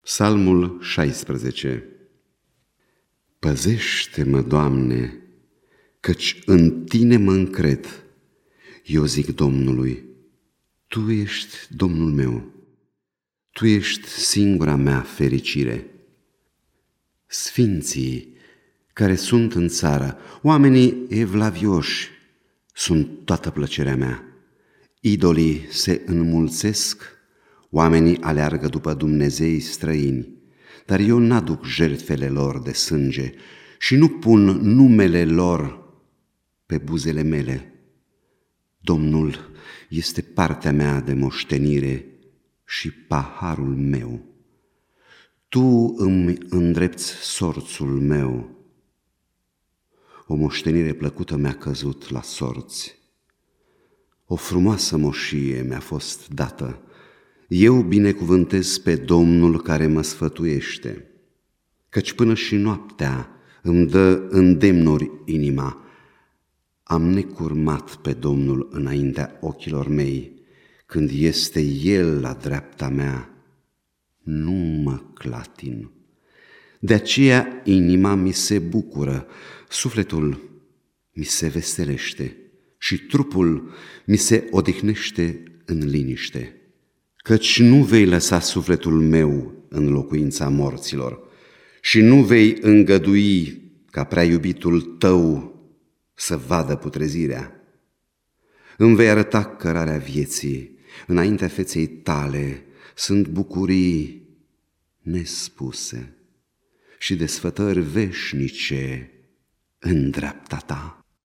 Psalmul 16. Păzește-mă, Doamne, căci în Tine mă încred. Eu zic Domnului, Tu ești Domnul meu, Tu ești singura mea fericire. Sfinții care sunt în țară, oamenii evlavioși, sunt toată plăcerea mea. Idolii se înmulțesc, oamenii aleargă după dumnezei străini, dar eu n-aduc jertfele lor de sânge și nu pun numele lor pe buzele mele. Domnul este partea mea de moștenire și paharul meu. Tu îmi îndrepți sorțul meu. O moștenire plăcută mi-a căzut la sorți. O frumoasă moșie mi-a fost dată. Eu binecuvântez pe Domnul care mă sfătuiește, căci până și noaptea îmi dă îndemnuri inima. Am necurmat pe Domnul înaintea ochilor mei, când este El la dreapta mea, nu mă clatin. De aceea inima mi se bucură, sufletul mi se veselește și trupul mi se odihnește în liniște. Căci nu vei lăsa sufletul meu în locuința morților și nu vei îngădui ca prea iubitul Tău să vadă putrezirea. Îmi vei arăta cărarea vieții, înaintea feței Tale sunt bucurii nespuse și desfătări veșnice în dreapta Ta.